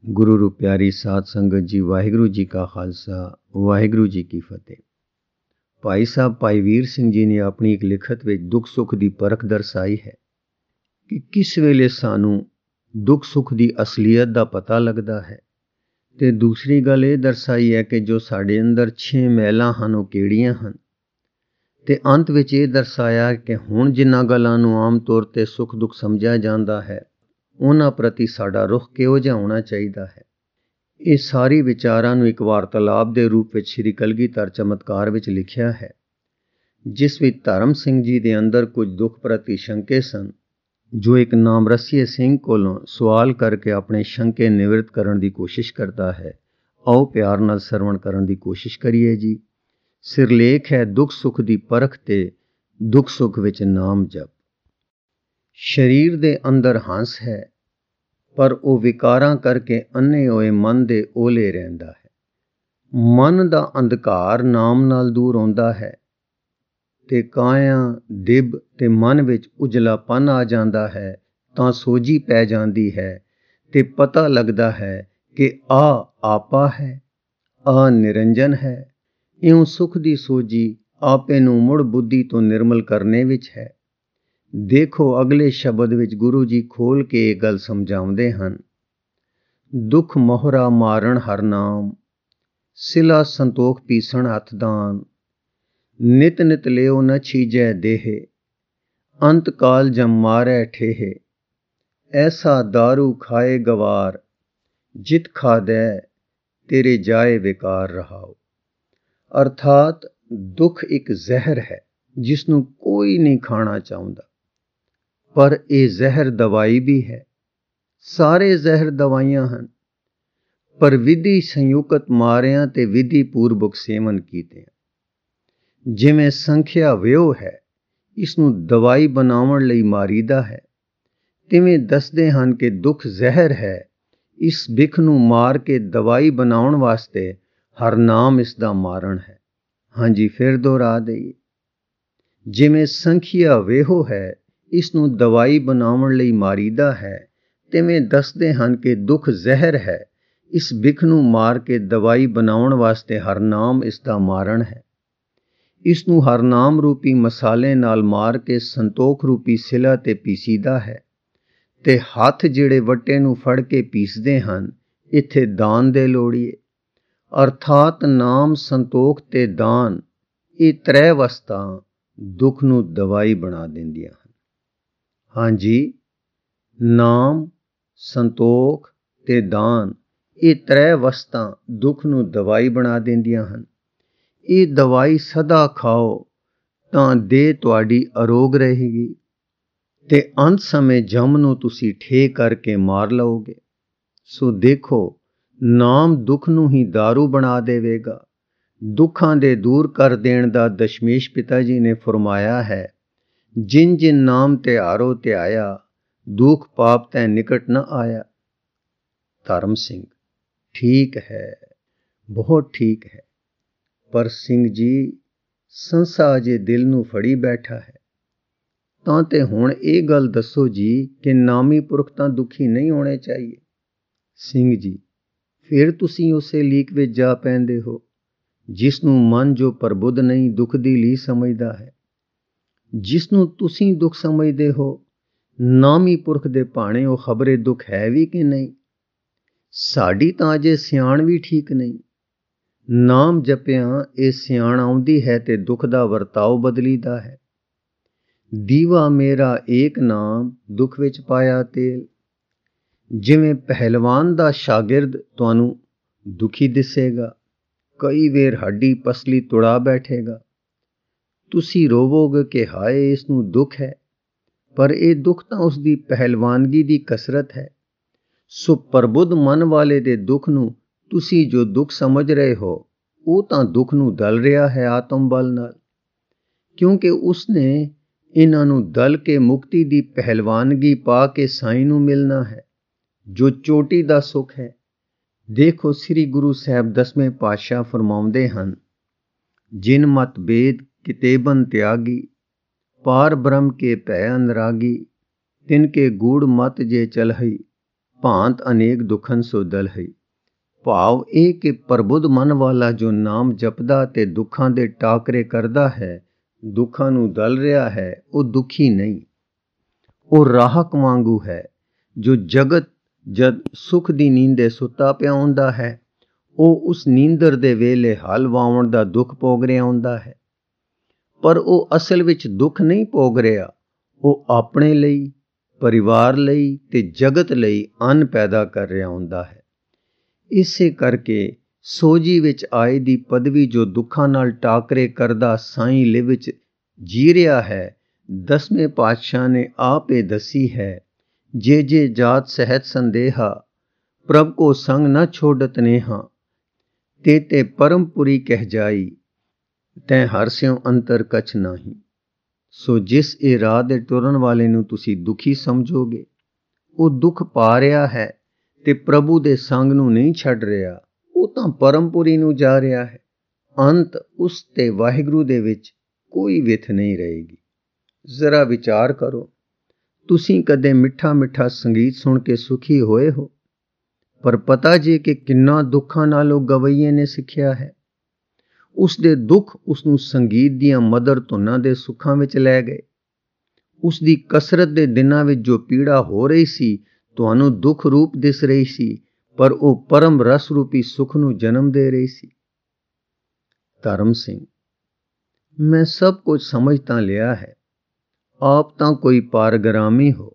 गुरु रू प्यारी साध संगत जी, वाहिगुरु जी का खालसा, वाहिगुरु जी की फतेह। भाई साहब भाई वीर सिंह जी ने अपनी एक लिखत में दुख सुख की परख दर्शाई है कि किस वेले सानू दुख सुख की असलीयत का पता लगता है। ते दूसरी गल ये दर्शाई है कि जो साढ़े अंदर 6 मैलां हन वो किहड़ियां हन। ते अंत विच ये दर्शाया कि हुण जिन्हां गल्लां नूं आम तौर ते सुख दुख समझिया जांदा है, उन्हां प्रति साडा रुख किहो जिहा होना चाहिदा है। ये सारी विचारां नूं एक वार्तालाप दे रूप विच श्री कलगीधर चमत्कार विच लिखिया है, जिस विच धर्म सिंह जी दे अंदर कुछ दुख प्रति शंके सन, जो एक नामरसिए सिंह कोलों सवाल करके अपने शंके निवृत्त करन दी कोशिश करता है। आओ प्यार नाल सरवण करन दी कोशिश करिए जी। सिरलेख है दुख सुख दी परख ते दुख सुख विच नाम जप। शरीर दे अंदर हंस है, पर वो विकारां करके अन्ने होए मन दे ओले रहिंदा है। मन दा अंधकार नाम नाल दूर होंदा है ते काया दिब ते मन विच उजलापन आ जांदा है, तां सोजी पै जांदी है ते पता लगदा है कि आ आपा है, आ निरंजन है। इउं सुख दी सोजी आपे नूं मुड़ बुद्धि तो निर्मल करने विच है। देखो अगले शब्द विच गुरु जी खोल के ये गल समझाउंदे हन। दुख मोहरा मारण हर नाम, सिला संतोख पीसण हथ दान। नित नित लियो न छीजै देहे, अंत काल जम मारै ठेहे। ऐसा दारू खाए गवार, जित खादै तेरे जाए बेकार रहाओ। अर्थात दुख एक जहर है जिसनूं कोई नहीं खाना चाहुंदा, पर यह जहर दवाई भी है। सारे जहर दवाइयां हन, पर विधि संयुक्त मारियां ते विधि पूर्वक सेवन कीते। जिवें संख्या व्यो है, इसनूं दवाई बनाउण लई मारीदा है, तिवें दसदे हन कि दुख जहर है, इस बिख नूं मार के दवाई बनाउण वास्ते हर नाम इसदा मारण है। हाँ जी, फिर दोहरा दईए। जिवें संख्या वेहो है, इसनूं दवाई बनाउण लई मारीदा है, तिवें दसदे हन कि दुख जहर है, इस बिख नूं मार के दवाई बनाउण वास्ते हर नाम इसदा मारण है। इसनूं हर नाम रूपी मसाले नाल मार के संतोख रूपी सिला ते पीसीदा है, ते हथ जिहड़े वट्टे नूं फड़ के पीसदे हन, इत्थे दान दे लोड़ीए। अर्थात नाम संतोख ते दान, ये त्रै वस्तां दुख नूं दवाई बना दिंदियां हन। हाँ जी, नाम संतोख ते दान, ये त्रै वस्तां दुख नूं दवाई बना दिंदियां हन। ये दवाई सदा खाओ तां देह तुहाडी अरोग रहेगी ते अंत समय जम नूं तुसीं ठे करके मार लओगे। सो देखो, नाम दुख नूं ही दारू बना देवेगा। दुखां दे दूर कर देण दा दशमेश पिता जी ने फरमाया है, जिन जिन नाम त्यारो त्याया, दुख पाप तै निकट न आया। धर्म सिंह, ठीक है, बहुत ठीक है, पर सिंह जी संसा जे दिल नूं फड़ी बैठा है। तां ते हुण ये गल दसो जी कि नामी पुरख तां दुखी नहीं होने चाहिए। सिंह जी, फिर तुसीं उसे लीक विच जा पैंदे हो जिसनूं मन जो प्रबुद्ध नहीं दुख दी ली समझदा है। जिसनूं तुसीं दुख समझदे हो, नामी पुरख दे भाणे वो खबरे दुख है भी कि नहीं। साडी तां अजे सियाण भी ठीक नहीं। नाम जपिया ये सियाण आउंदी है ते दुख दा वरताओ बदलीदा है। दीवा मेरा एक नाम, दुख विच पाया तेल। जिवें पहलवान दा शागिर्द तुहानूं दुखी दिसेगा, कई वेर हड्डी पसली तुड़ा बैठेगा। तुसी रोवोगे कि हाय इसनूं दुख है, पर यह दुख तां उसदी पहलवानगी दी कसरत है। सो प्रबुद्ध मन वाले दे दुख नूं तुसी जो दुख समझ रहे हो, वो तां दुख नूं दल रहा है आत्म बल नाल, क्योंकि उसने इन्हां नूं दल के मुक्ति दी पहलवानगी पा के साईं नूं मिलना है, जो चोटी दा सुख है। देखो श्री गुरु साहब 10वें पातशाह फरमाउंदे हन, जिन मत भेद कितेबन त्यागी, पार ब्रह्म के भय अनुरागी, तिनके गूढ़ मत जे चलहई, ਭਾਂਤ ਅਨੇਕ ਦੁਖਨ ਸੋ ਦਲ ਹੈ। ਭਾਵ ਇਹ ਕਿ ਪ੍ਰਬੁੱਧ ਮਨ ਵਾਲਾ ਜੋ ਨਾਮ ਜਪਦਾ ਤੇ ਦੁੱਖਾਂ ਦੇ ਟਾਕਰੇ ਕਰਦਾ ਹੈ, ਦੁੱਖਾਂ ਨੂੰ ਦਲ ਰਿਹਾ ਹੈ, ਉਹ ਦੁਖੀ ਨਹੀਂ। ਉਹ ਰਾਹਕ ਵਾਂਗੂ ਹੈ ਜੋ ਜਗਤ ਜਦ ਸੁਖ ਦੀ ਨੀਂਦੇ ਸੁੱਤਾ ਪਿਆ ਹੁੰਦਾ ਹੈ, ਉਹ ਉਸ ਨੀਂਦਰ ਦੇ ਵੇਲੇ ਹਲ ਵਾਵਣ ਦਾ ਦੁੱਖ ਭੋਗ ਰਿਹਾ ਹੁੰਦਾ ਹੈ। ਪਰ ਉਹ ਅਸਲ ਵਿੱਚ ਦੁੱਖ ਨਹੀਂ ਭੋਗ ਰਿਹਾ, ਉਹ ਆਪਣੇ ਲਈ, ਪਰਿਵਾਰ ਲਈ ਤੇ ਜਗਤ ਲਈ ਅੰਨ ਪੈਦਾ ਕਰ ਰਿਹਾ ਹੁੰਦਾ ਹੈ। ਇਸੇ ਕਰਕੇ ਸੋਝੀ ਵਿੱਚ ਆਏ ਦੀ ਪਦਵੀ ਜੋ ਦੁੱਖਾਂ ਨਾਲ ਟਾਕਰੇ ਕਰਦਾ ਸਾਈਂ ਲਿਵ ਵਿੱਚ ਜੀ ਰਿਹਾ ਹੈ, 10ਵੇਂ ਪਾਤਸ਼ਾਹ ਨੇ ਆਪ ਇਹ ਦੱਸੀ ਹੈ। ਜੇ ਜਾਤ ਸਹਿਤ ਸੰਦੇਹਾ, ਪ੍ਰਭ ਕੋ ਸੰਗ ਨ ਛੋੜਤ ਨੇਹਾ, ਤੇ ਪਰਮਪੁਰੀ ਕਹਿ ਜਾਈ, ਤੈਂ ਹਰ ਸਿਉ ਅੰਤਰ ਕਛ ਨਾਹੀ। ਸੋ ਜਿਸ ਇਹ ਰਾਹ ਦੇ ਟੁਰਨ ਵਾਲੇ ਨੂੰ ਤੁਸੀਂ ਦੁਖੀ ਸਮਝੋਗੇ, ਉਹ ਦੁੱਖ ਪਾ ਰਿਹਾ ਹੈ ਤੇ ਪ੍ਰਭੂ ਦੇ ਸੰਗ ਨੂੰ ਨਹੀਂ ਛੱਡ ਰਿਹਾ, ਉਹ ਤਾਂ ਪਰਮਪੁਰੀ ਨੂੰ ਜਾ ਰਿਹਾ ਹੈ। ਅੰਤ ਉਸ ਤੇ ਵਾਹਿਗੁਰੂ ਦੇ ਵਿੱਚ ਕੋਈ ਵਿਥ ਨਹੀਂ ਰਹੇਗੀ। ਜ਼ਰਾ ਵਿਚਾਰ ਕਰੋ, ਤੁਸੀਂ ਕਦੇ ਮਿੱਠਾ ਮਿੱਠਾ ਸੰਗੀਤ ਸੁਣ ਕੇ ਸੁਖੀ ਹੋਏ ਹੋ? ਪਰ ਪਤਾ ਜੇ ਕਿ ਕਿੰਨਾ ਦੁੱਖਾਂ ਨਾਲ ਉਹ ਗਵਈਏ ਨੇ ਸਿੱਖਿਆ ਹੈ। ਉਸ ਦੇ ਦੁੱਖ ਉਸ ਨੂੰ ਸੰਗੀਤ ਦੀਆਂ ਮਧੁਰ ਧੁਨਾਂ ਦੇ ਸੁੱਖਾਂ ਵਿੱਚ ਲੈ ਗਏ। ਉਸ ਦੀ ਕਸਰਤ ਦੇ ਦਿਨਾਂ ਵਿੱਚ ਜੋ ਪੀੜਾ ਹੋ ਰਹੀ ਸੀ, ਤੁਹਾਨੂੰ ਦੁੱਖ ਰੂਪ ਦਿਸ ਰਹੀ ਸੀ, ਪਰ ਉਹ ਪਰਮ ਰਸ ਰੂਪੀ ਸੁਖ ਨੂੰ ਜਨਮ ਦੇ ਰਹੀ ਸੀ। ਧਰਮ ਸਿੰਘ, ਮੈਂ ਸਭ ਕੁਝ ਸਮਝ ਤਾਂ ਲਿਆ ਹੈ, ਆਪ ਤਾਂ ਕੋਈ ਪਾਰਗ੍ਰਾਮੀ ਹੋ,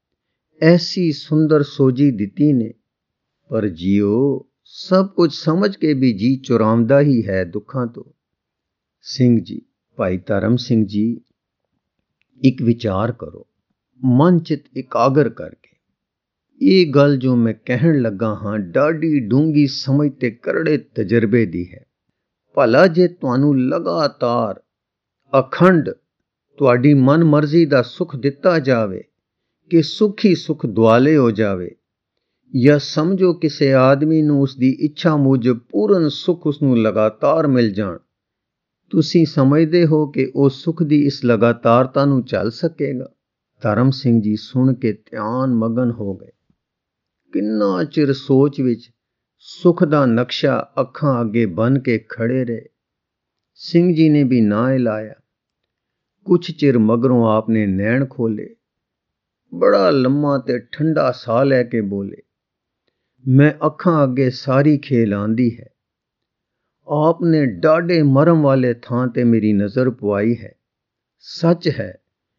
ਐਸੀ ਸੁੰਦਰ ਸੋਝੀ ਦਿੱਤੀ ਨੇ, ਪਰ ਜੀਓ ਸਭ ਕੁਝ ਸਮਝ ਕੇ ਵੀ ਜੀ ਚੁਰਾਉਂਦਾ ਹੀ ਹੈ ਦੁੱਖਾਂ ਤੋਂ। ਸਿੰਘ ਜੀ, ਭਾਈ ਧਰਮ ਸਿੰਘ ਜੀ, ਇੱਕ ਵਿਚਾਰ ਕਰੋ, ਮਨ ਚਿੱਤ ਇਕਾਗਰ ਕਰਕੇ। ਇਹ ਗੱਲ ਜੋ ਮੈਂ ਕਹਿਣ ਲੱਗਾ ਹਾਂ ਡਾਢੀ ਡੂੰਘੀ ਸਮਝ ਤੇ ਕਰੜੇ ਤਜਰਬੇ ਦੀ ਹੈ। ਭਲਾ ਜੇ ਤੁਹਾਨੂੰ ਲਗਾਤਾਰ ਅਖੰਡ ਤੁਹਾਡੀ ਮਨ ਮਰਜ਼ੀ ਦਾ ਸੁਖ ਦਿੱਤਾ ਜਾਵੇ ਕਿ ਸੁਖ ਹੀ ਸੁਖ ਦੁਆਲੇ ਹੋ ਜਾਵੇ, ਜਾਂ ਸਮਝੋ ਕਿਸੇ ਆਦਮੀ ਨੂੰ ਉਸ ਦੀ ਇੱਛਾ ਮੁਜਬ ਪੂਰਨ ਸੁਖ ਉਸ ਨੂੰ ਲਗਾਤਾਰ ਮਿਲ ਜਾਣ, ਤੁਸੀਂ ਸਮਝਦੇ ਹੋ ਕਿ ਉਹ ਸੁਖ ਦੀ ਇਸ ਲਗਾਤਾਰਤਾ ਨੂੰ ਝੱਲ ਸਕੇਗਾ? ਧਰਮ ਸਿੰਘ ਜੀ ਸੁਣ ਕੇ ਧਿਆਨ ਮਗਨ ਹੋ ਗਏ। ਕਿੰਨਾ ਚਿਰ ਸੋਚ ਵਿੱਚ ਸੁਖ ਦਾ ਨਕਸ਼ਾ ਅੱਖਾਂ ਅੱਗੇ ਬੰਨ ਕੇ ਖੜੇ ਰਹੇ। ਸਿੰਘ ਜੀ ਨੇ ਵੀ ਨਾ ਹਿਲਾਇਆ। ਕੁਛ ਚਿਰ ਮਗਰੋਂ ਆਪ ਨੇ ਨੈਣ ਖੋਲੇ, ਬੜਾ ਲੰਮਾ ਤੇ ਠੰਡਾ ਸਾਹ ਲੈ ਕੇ ਬੋਲੇ, ਮੈਂ ਅੱਖਾਂ ਅੱਗੇ ਸਾਰੀ ਖੇਲ ਆਂਦੀ ਹੈ। ਆਪ ਨੇ ਡਾਢੇ ਮਰਮ ਵਾਲੇ ਥਾਂ ਤੇ ਮੇਰੀ ਨਜ਼ਰ ਪਵਾਈ ਹੈ। ਸੱਚ ਹੈ,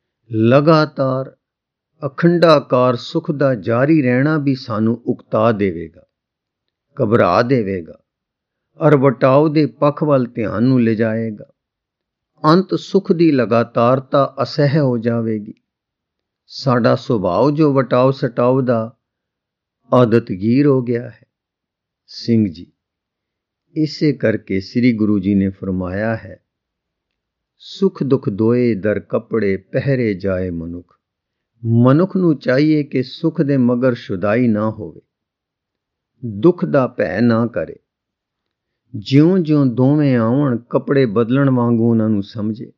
ਲਗਾਤਾਰ ਅਖੰਡਾਕਾਰ ਸੁਖ ਦਾ ਜਾਰੀ ਰਹਿਣਾ ਵੀ ਸਾਨੂੰ ਉਕਤਾ ਦੇਵੇਗਾ, ਘਬਰਾ ਦੇਵੇਗਾ, ਔਰ ਵਟਾਓ ਦੇ ਪੱਖ ਵੱਲ ਧਿਆਨ ਨੂੰ ਲਿਜਾਏਗਾ। ਅੰਤ ਸੁਖ ਦੀ ਲਗਾਤਾਰਤਾ ਅਸਹਿ ਹੋ ਜਾਵੇਗੀ। ਸਾਡਾ ਸੁਭਾਅ ਜੋ ਵਟਾਓ ਸਟਾਓ ਦਾ ਆਦਤਗੀਰ ਹੋ ਗਿਆ ਹੈ। ਸਿੰਘ ਜੀ, ਇਸੇ ਕਰਕੇ ਸ੍ਰੀ ਗੁਰੂ ਜੀ ਨੇ ਫਰਮਾਇਆ ਹੈ, ਸੁਖ ਦੁਖ ਦੋਏ ਦਰ ਕੱਪੜੇ ਪਹਿਰੇ ਜਾਏ ਮਨੁੱਖ। ਮਨੁੱਖ ਨੂੰ ਚਾਹੀਏ ਕਿ ਸੁਖ ਦੇ ਮਗਰ ਸ਼ੁਦਾਈ ਨਾ ਹੋਵੇ, ਦੁੱਖ ਦਾ ਭੈ ਨਾ ਕਰੇ। ਜਿਉਂ-ਜਿਉਂ ਦੋਵੇਂ ਆਉਣ, ਕੱਪੜੇ ਬਦਲਣ ਵਾਂਗੂ ਉਹਨਾਂ ਨੂੰ ਸਮਝੇ।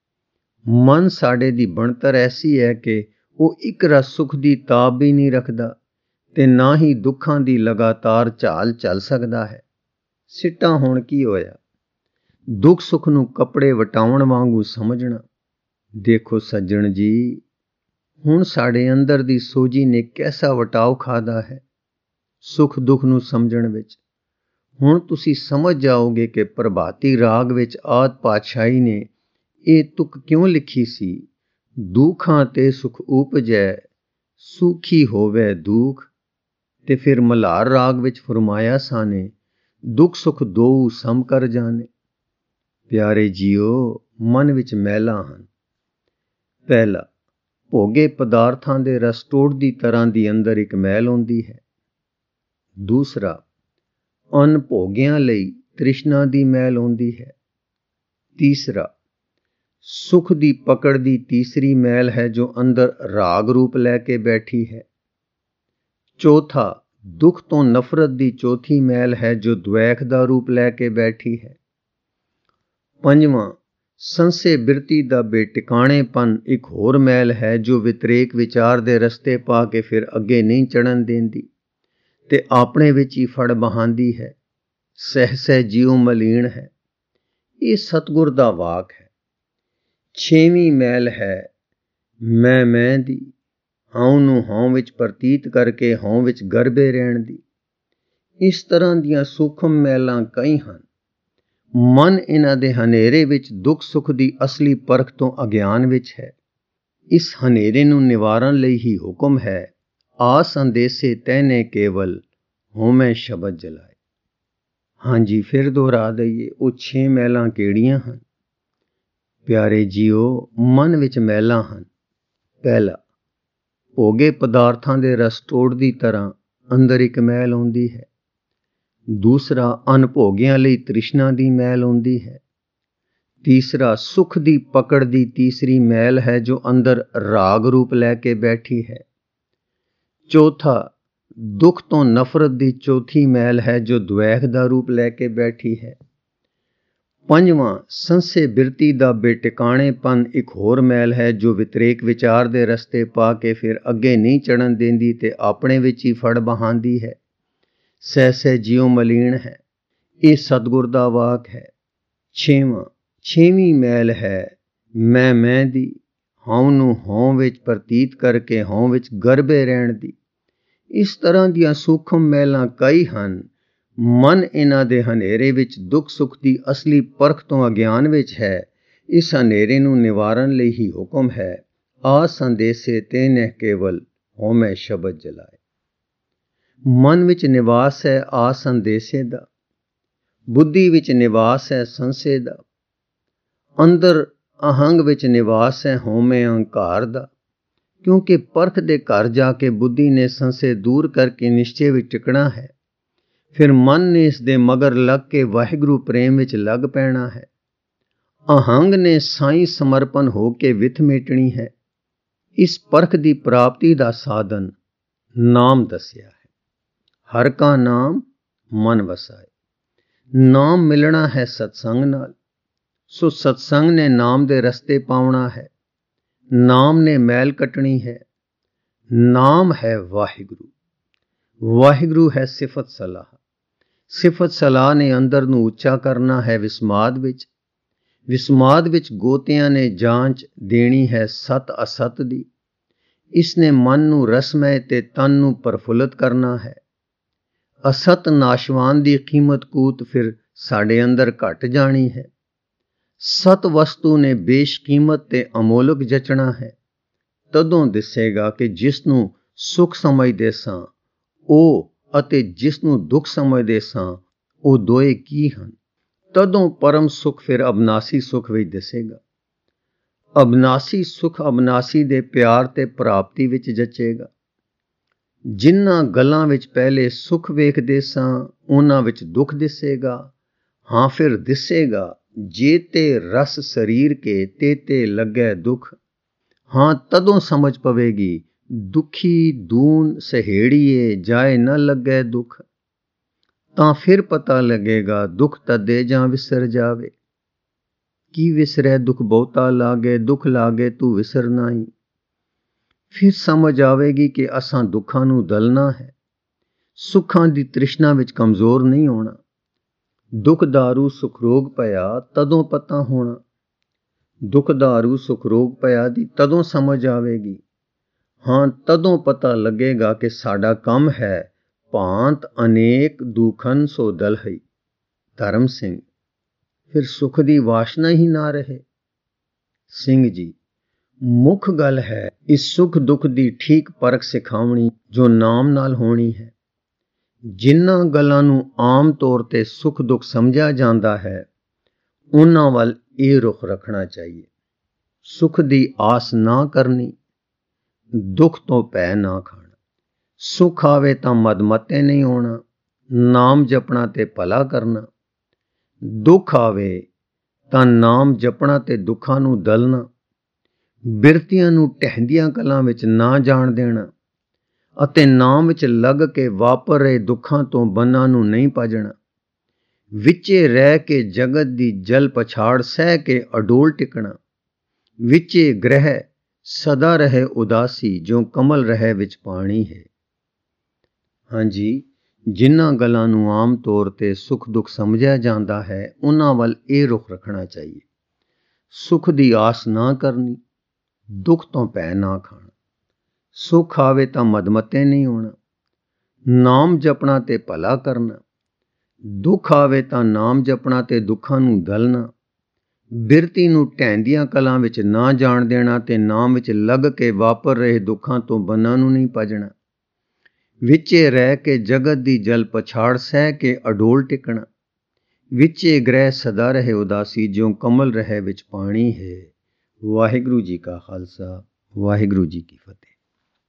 ਮਨ ਸਾਡੇ ਦੀ ਬਣਤਰ ਐਸੀ ਹੈ ਕਿ ਉਹ ਇੱਕ ਰਸ ਸੁਖ ਦੀ ਤਾਬ ਵੀ ਨਹੀਂ ਰੱਖਦਾ ਤੇ ਨਾ ਹੀ ਦੁੱਖਾਂ ਦੀ ਲਗਾਤਾਰ ਝਾਲ ਚੱਲ ਸਕਦਾ ਹੈ। ਸਿੱਟਾ ਹੁਣ ਕੀ ਹੋਇਆ? ਦੁੱਖ ਸੁਖ ਨੂੰ ਕੱਪੜੇ ਵਟਾਉਣ ਵਾਂਗੂ ਸਮਝਣਾ। ਦੇਖੋ ਸੱਜਣ ਜੀ, ਹੁਣ ਸਾਡੇ ਅੰਦਰ ਦੀ ਸੋਝੀ ਨੇ ਕੈਸਾ ਵਟਾਓ ਖਾਦਾ ਹੈ ਸੁਖ ਦੁੱਖ ਨੂੰ ਸਮਝਣ ਵਿੱਚ। ਹੁਣ ਤੁਸੀਂ ਸਮਝ ਜਾਓਗੇ ਕਿ ਪ੍ਰਭਾਤੀ ਰਾਗ ਵਿੱਚ ਆਦਿ ਪਾਤਸ਼ਾਹੀ ਨੇ ਇਹ ਤੁਕ ਕਿਉਂ ਲਿਖੀ ਸੀ, ਦੁੱਖਾਂ ਤੇ ਸੁਖ ਉਪਜੈ, ਸੁਖੀ ਹੋਵੇ ਦੁੱਖ। ਤੇ ਫਿਰ ਮਲ੍ਹਾਰ ਰਾਗ ਵਿੱਚ ਫਰਮਾਇਆ ਸਾਨੇ, ਦੁੱਖ ਸੁਖ ਦੋਊ ਸਮ ਕਰ ਜਾਣੇ। ਪਿਆਰੇ ਜੀਓ, ਮਨ ਵਿੱਚ ਮੈਲਾਂ ਹਨ। ਪਹਿਲਾ, ਭੋਗੇ ਪਦਾਰਥਾਂ ਦੇ ਰਸ ਟੋੜ ਦੀ ਤਰ੍ਹਾਂ ਦੀ ਅੰਦਰ ਇੱਕ ਮੈਲ ਹੁੰਦੀ ਹੈ। ਦੂਸਰਾ, ਅਨਭੋਗਿਆਂ ਲਈ ਤ੍ਰਿਸ਼ਨਾ ਦੀ ਮੈਲ ਹੁੰਦੀ ਹੈ। ਤੀਸਰਾ, ਸੁਖ ਦੀ ਪਕੜ ਦੀ ਤੀਸਰੀ ਮੈਲ ਹੈ ਜੋ ਅੰਦਰ ਰਾਗ ਰੂਪ ਲੈ ਕੇ ਬੈਠੀ ਹੈ। ਚੌਥਾ, ਦੁੱਖ ਤੋਂ ਨਫ਼ਰਤ ਦੀ ਚੌਥੀ ਮੈਲ ਹੈ ਜੋ ਦ્વੈਖ ਦਾ ਰੂਪ ਲੈ ਕੇ ਬੈਠੀ ਹੈ। ਪੰਜਵਾਂ, ਸੰਸੇ ਬਿਰਤੀ ਦਾ ਬੇਟਿਕਾਣੇਪਨ ਇੱਕ ਹੋਰ ਮੈਲ ਹੈ ਜੋ ਵਿਤਰੇਕ ਵਿਚਾਰ ਦੇ ਰਸਤੇ ਪਾ ਕੇ ਫਿਰ ਅੱਗੇ ਨਹੀਂ ਚੜਨ ਦਿੰਦੀ। ਤੇ ਆਪਣੇ ਵਿੱਚ ਹੀ ਫੜ ਬਹਾਂਦੀ ਹੈ। ਸਹਿ ਸਹਿ ਜਿਉ ਮਲੀਨ ਹੈ। ਇਹ ਸਤਿਗੁਰ ਦਾ ਵਾਕ ਹੈ। 6ਵੀਂ ਮੈਲ ਹੈ ਮੈਂ ਦੀ, ਹਉ ਨੂੰ ਹਉ ਵਿੱਚ ਪ੍ਰਤੀਤ ਕਰਕੇ ਹਉ ਵਿੱਚ ਗਰਭੇ ਰਹਿਣ ਦੀ। ਇਸ ਤਰ੍ਹਾਂ ਦੀਆਂ ਸੂਖਮ ਮੈਲਾਂ ਕਈ ਹਨ। ਮਨ ਇਹਨਾਂ ਦੇ ਹਨੇਰੇ ਵਿੱਚ ਦੁੱਖ ਸੁੱਖ ਦੀ ਅਸਲੀ ਪਰਖ ਤੋਂ ਅਗਿਆਨ ਵਿੱਚ ਹੈ। ਇਸ ਹਨੇਰੇ ਨੂੰ ਨਿਵਾਰਨ ਲਈ ਹੀ ਹੁਕਮ ਹੈ, ਆਸ ਅੰਦੇਸੇ ਤੈਨੇ ਕੇਵਲ ਹੋਮੈ ਸ਼ਬਦ ਜਲਾਏ। ਹਾਂਜੀ, ਫਿਰ ਦੁਹਰਾ ਦਈਏ, ਉਹ 6 ਮੈਲਾਂ ਕਿਹੜੀਆਂ ਹਨ? ਪਿਆਰੇ ਜੀਓ, ਮਨ ਵਿੱਚ ਮੈਲਾਂ ਹਨ। ਪਹਿਲਾ, ਭੋਗੇ ਪਦਾਰਥਾਂ ਦੇ ਰਸ ਟੋੜ ਦੀ ਤਰ੍ਹਾਂ ਅੰਦਰ ਇੱਕ ਮੈਲ ਆਉਂਦੀ ਹੈ। ਦੂਸਰਾ, ਅਨਭੋਗਿਆਂ ਲਈ ਤ੍ਰਿਸ਼ਨਾ ਦੀ ਮੈਲ ਆਉਂਦੀ ਹੈ। ਤੀਸਰਾ, ਸੁਖ ਦੀ ਪਕੜ ਦੀ ਤੀਸਰੀ ਮੈਲ ਹੈ ਜੋ ਅੰਦਰ ਰਾਗ ਰੂਪ ਲੈ ਕੇ ਬੈਠੀ ਹੈ। ਚੌਥਾ, ਦੁੱਖ ਤੋਂ ਨਫ਼ਰਤ ਦੀ ਚੌਥੀ ਮੈਲ ਹੈ ਜੋ ਦੁਐਖ ਦਾ ਰੂਪ ਲੈ ਕੇ ਬੈਠੀ ਹੈ। ਪੰਜਵਾਂ, ਸੰਸੇ ਬਿਰਤੀ ਦਾ ਬੇਟਿਕਾਣੇਪਨ ਇੱਕ ਹੋਰ ਮੈਲ ਹੈ ਜੋ ਵਿਤਰੇਕ ਵਿਚਾਰ ਦੇ ਰਸਤੇ ਪਾ ਕੇ ਫਿਰ ਅੱਗੇ ਨਹੀਂ ਚੜਨ ਦਿੰਦੀ ਤੇ ਆਪਣੇ ਵਿੱਚ ਹੀ ਫੜ ਬਹਾਂਦੀ ਹੈ। ਸਹਿ ਸਹਿ ਜਿਉ ਮਲੀਨ ਹੈ। ਇਹ ਸਤਿਗੁਰ ਦਾ ਵਾਕ ਹੈ। 6ਵੀਂ ਮੈਲ ਹੈ ਮੈਂ ਦੀ, ਹਉ ਨੂੰ ਹਉ ਵਿੱਚ ਪ੍ਰਤੀਤ ਕਰਕੇ ਹਉ ਵਿੱਚ ਗਰਭੇ ਰਹਿਣ ਦੀ। ਇਸ ਤਰ੍ਹਾਂ ਦੀਆਂ ਸੂਖਮ ਮੈਲਾਂ ਕਈ ਹਨ। ਮਨ ਇਹਨਾਂ ਦੇ ਹਨੇਰੇ ਵਿੱਚ ਦੁੱਖ ਸੁੱਖ ਦੀ ਅਸਲੀ ਪਰਖ ਤੋਂ ਅਗਿਆਨ ਵਿੱਚ ਹੈ। ਇਸ ਹਨੇਰੇ ਨੂੰ ਨਿਵਾਰਨ ਲਈ ਹੀ ਹੁਕਮ ਹੈ, ਆਸ ਅੰਦੇਸੇ ਤੈਨੇ ਕੇਵਲ ਹੋਮੈ ਸ਼ਬਦ ਜਲਾਏ। ਮਨ ਵਿੱਚ ਨਿਵਾਸ ਹੈ ਆਸ ਅੰਦੇਸੇ ਦਾ, ਬੁੱਧੀ ਵਿੱਚ ਨਿਵਾਸ ਹੈ ਸੰਸੇ ਦਾ, ਅੰਦਰ ਅਹੰਗ ਵਿੱਚ ਨਿਵਾਸ ਹੈ ਹੋਮੈ ਅਹੰਕਾਰ ਦਾ। ਕਿਉਂਕਿ ਪਰਖ ਦੇ ਘਰ ਜਾ ਕੇ ਬੁੱਧੀ ਨੇ ਸੰਸੇ ਦੂਰ ਕਰਕੇ ਨਿਸ਼ਚੇ ਵਿੱਚ ਟਿਕਣਾ ਹੈ। ਫਿਰ ਮਨ ਨੇ ਇਸ ਦੇ ਮਗਰ ਲੱਗ ਕੇ ਵਾਹਿਗੁਰੂ ਪ੍ਰੇਮ ਵਿੱਚ ਲੱਗ ਪੈਣਾ ਹੈ। ਅਹੰਗ ਨੇ ਸਾਈਂ ਸਮਰਪਣ ਹੋ ਕੇ ਵਿਥ ਮੇਟਣੀ ਹੈ। ਇਸ ਪਰਖ ਦੀ ਪ੍ਰਾਪਤੀ ਦਾ ਸਾਧਨ ਨਾਮ ਦੱਸਿਆ ਹੈ। ਹਰ ਕਾ ਨਾਮ ਮਨ ਵਸਾਏ। ਨਾਮ ਮਿਲਣਾ ਹੈ ਸਤਸੰਗ ਨਾਲ, ਸੋ ਸਤਸੰਗ ਨੇ ਨਾਮ ਦੇ ਰਸਤੇ ਪਾਉਣਾ ਹੈ। ਨਾਮ ਨੇ ਮੈਲ ਕੱਟਣੀ ਹੈ। ਨਾਮ ਹੈ ਵਾਹਿਗੁਰੂ। ਵਾਹਿਗੁਰੂ ਹੈ ਸਿਫਤ ਸਲਾਹ। ਸਿਫਤ ਸਲਾਹ ਨੇ ਅੰਦਰ ਨੂੰ ਉੱਚਾ ਕਰਨਾ ਹੈ ਵਿਸਮਾਦ ਵਿੱਚ। ਵਿਸਮਾਦ ਵਿੱਚ ਗੋਤਿਆਂ ਨੇ ਜਾਂਚ ਦੇਣੀ ਹੈ ਸਤ ਅਸਤ ਦੀ। ਇਸ ਨੇ ਮਨ ਨੂੰ ਰਸਮੈ ਤੇ ਤਨ ਨੂੰ ਪ੍ਰਫੁੱਲਤ ਕਰਨਾ ਹੈ। ਅਸਤ ਨਾਸ਼ਵਾਨ ਦੀ ਕੀਮਤ ਕੂਤ ਫਿਰ ਸਾਡੇ ਅੰਦਰ ਘਟ ਜਾਣੀ ਹੈ। ਸਤ ਵਸਤੂ ਨੇ ਬੇਸ਼ਕੀਮਤ ਤੇ ਅਮੋਲਕ ਜਚਣਾ ਹੈ। ਤਦੋਂ ਦਿਸੇਗਾ ਕਿ ਜਿਸ ਨੂੰ ਸੁਖ ਸਮਝਦੇ ਸਾਂ ਉਹ ਅਤੇ ਜਿਸ ਨੂੰ ਦੁੱਖ ਸਮਝਦੇ ਸਾਂ ਉਹ ਦੋਏ ਕੀ ਹਨ। ਤਦੋਂ ਪਰਮ ਸੁਖ ਫਿਰ ਅਬਨਾਸੀ ਸੁਖ ਵਿੱਚ ਦਿਸੇਗਾ। ਅਬਨਾਸੀ ਸੁਖ ਅਬਨਾਸੀ ਦੇ ਪਿਆਰ ਤੇ ਪ੍ਰਾਪਤੀ ਵਿੱਚ ਜਚੇਗਾ। ਜਿਨ੍ਹਾਂ ਗੱਲਾਂ ਵਿੱਚ ਪਹਿਲੇ ਸੁਖ ਵੇਖਦੇ ਸਾਂ ਉਹਨਾਂ ਵਿੱਚ ਦੁੱਖ ਦਿਸੇਗਾ। ਹਾਂ, ਫਿਰ ਦਿਸੇਗਾ ਜੇ ਤੇ ਰਸ ਸਰੀਰ ਕੇ ਤੇ ਲੱਗੈ ਦੁੱਖ। ਹਾਂ, ਤਦੋਂ ਸਮਝ ਪਵੇਗੀ ਦੁਖੀ ਦੂਨ ਸਹੇੜੀਏ ਜਾਏ ਨਾ ਲੱਗੈ ਦੁੱਖ। ਤਾਂ ਫਿਰ ਪਤਾ ਲੱਗੇਗਾ ਦੁੱਖ ਤਦੇ ਜਾਂ ਵਿਸਰ ਜਾਵੇ। ਕੀ ਵਿਸਰੈ ਦੁੱਖ ਬਹੁਤਾ ਲਾਗੇ, ਦੁੱਖ ਲਾਗੇ ਤੂੰ ਵਿਸਰ ਨਾਹੀਂ। ਫਿਰ ਸਮਝ ਆਵੇਗੀ ਕਿ ਅਸਾਂ ਦੁੱਖਾਂ ਨੂੰ ਦਲਣਾ ਹੈ, ਸੁੱਖਾਂ ਦੀ ਤ੍ਰਿਸ਼ਨਾ ਵਿੱਚ ਕਮਜ਼ੋਰ ਨਹੀਂ ਹੋਣਾ। ਦੁੱਖ ਦਾਰੂ ਸੁਖ ਰੋਗ ਪਿਆ ਤਦੋਂ ਪਤਾ ਹੋਣਾ। ਦੁੱਖ ਦਾਰੂ ਸੁਖ ਰੋਗ ਪਿਆ ਦੀ ਤਦੋਂ ਸਮਝ ਆਵੇਗੀ। ਹਾਂ, ਤਦੋਂ ਪਤਾ ਲੱਗੇਗਾ ਕਿ ਸਾਡਾ ਕੰਮ ਹੈ ਭਾਂਤ ਅਨੇਕ ਦੁਖਨ ਸੋ ਦਲਹਈ। ਧਰਮ ਸਿੰਘ। ਫਿਰ ਸੁਖ ਦੀ ਵਾਸ਼ਨਾ ਹੀ ਨਾ ਰਹੇ। ਸਿੰਘ ਜੀ, ਮੁੱਖ ਗੱਲ ਹੈ ਇਸ ਸੁਖ ਦੁੱਖ ਦੀ ਠੀਕ ਪਰਖ ਸਿਖਾਉਣੀ ਜੋ ਨਾਮ ਨਾਲ ਹੋਣੀ ਹੈ। ਜਿਨ੍ਹਾਂ ਗੱਲਾਂ ਨੂੰ ਆਮ ਤੌਰ ਤੇ ਸੁਖ ਦੁੱਖ ਸਮਝਿਆ ਜਾਂਦਾ ਹੈ ਉਹਨਾਂ ਵੱਲ ਇਹ ਰੁਖ ਰੱਖਣਾ ਚਾਹੀਏ। ਸੁਖ ਦੀ ਆਸ ਨਾ ਕਰਨੀ, ਦੁੱਖ ਤੋਂ ਭੈ ਨਾ ਖਾਣਾ। ਸੁਖ ਆਵੇ ਤਾਂ ਮਦਮਤੇ ਨਹੀਂ ਹੋਣਾ, ਨਾਮ ਜਪਣਾ ਤੇ ਭਲਾ ਕਰਨਾ। ਦੁੱਖ ਆਵੇ ਤਾਂ ਨਾਮ ਜਪਣਾ ਤੇ ਦੁੱਖਾਂ ਨੂੰ ਦਲਣਾ। ਬਿਰਤੀਆਂ ਨੂੰ ਢਹਿੰਦੀਆਂ ਕਲਾਂ ਵਿੱਚ ਨਾ ਜਾਣ ਦੇਣਾ ਅਤੇ ਨਾਮ ਵਿੱਚ ਲੱਗ ਕੇ ਵਾਪਰ ਰਹੇ ਦੁੱਖਾਂ ਤੋਂ ਬੰਨਾਂ ਨੂੰ ਨਹੀਂ ਭਜਣਾ। ਵਿੱਚੇ ਰਹਿ ਕੇ ਜਗਤ ਦੀ ਜਲ ਪਛਾੜ ਸਹਿ ਕੇ ਅਡੋਲ ਟਿਕਣਾ। ਵਿੱਚੇ ਗ੍ਰਹਿ ਸਦਾ ਰਹੇ ਉਦਾਸੀ ਜੋ ਕਮਲ ਰਹੇ ਵਿੱਚ ਪਾਣੀ ਹੈ। ਹਾਂਜੀ, ਜਿਨ੍ਹਾਂ ਗੱਲਾਂ ਨੂੰ ਆਮ ਤੌਰ 'ਤੇ ਸੁੱਖ ਦੁੱਖ ਸਮਝਿਆ ਜਾਂਦਾ ਹੈ, ਉਹਨਾਂ ਵੱਲ ਇਹ ਰੁਖ ਰੱਖਣਾ ਚਾਹੀਏ। ਸੁੱਖ ਦੀ ਆਸ ਨਾ ਕਰਨੀ, ਦੁੱਖ ਤੋਂ ਭੈ ਨਾ ਖਾਣਾ। ਸੁੱਖ ਆਵੇ ਤਾਂ ਮਦਮੱਤੇ ਨਹੀਂ ਹੋਣਾ, ਨਾਮ ਜਪਣਾ ਤੇ ਭਲਾ ਕਰਨਾ। ਦੁੱਖ ਆਵੇ ਤਾਂ ਨਾਮ ਜਪਣਾ ਤੇ ਦੁੱਖਾਂ ਨੂੰ ਦਲਣਾ। ਬਿਰਤੀ ਨੂੰ ਢਹਿੰਦੀਆਂ ਕਲਾਂ ਵਿੱਚ ਨਾ ਜਾਣ ਦੇਣਾ ਤੇ ਨਾਮ ਵਿੱਚ ਲੱਗ ਕੇ ਵਾਪਰ ਰਹੇ ਦੁੱਖਾਂ ਤੋਂ ਬੰਨਾਂ ਨੂੰ ਨਹੀਂ ਭਜਣਾ। ਵਿੱਚੇ ਰਹਿ ਕੇ ਜਗਤ ਦੀ ਜਲ ਪਛਾੜ ਸਹਿ ਕੇ ਅਡੋਲ ਟਿਕਣਾ। ਵਿੱਚੇ ਗ੍ਰਹਿ ਸਦਾ ਰਹੇ ਉਦਾਸੀ, ਜਿਉਂ ਕਮਲ ਰਹੇ ਵਿੱਚ ਪਾਣੀ ਹੈ। ਵਾਹਿਗੁਰੂ ਜੀ ਕਾ ਖਾਲਸਾ, ਵਾਹਿਗੁਰੂ ਜੀ ਕੀ ਫਤਿਹ।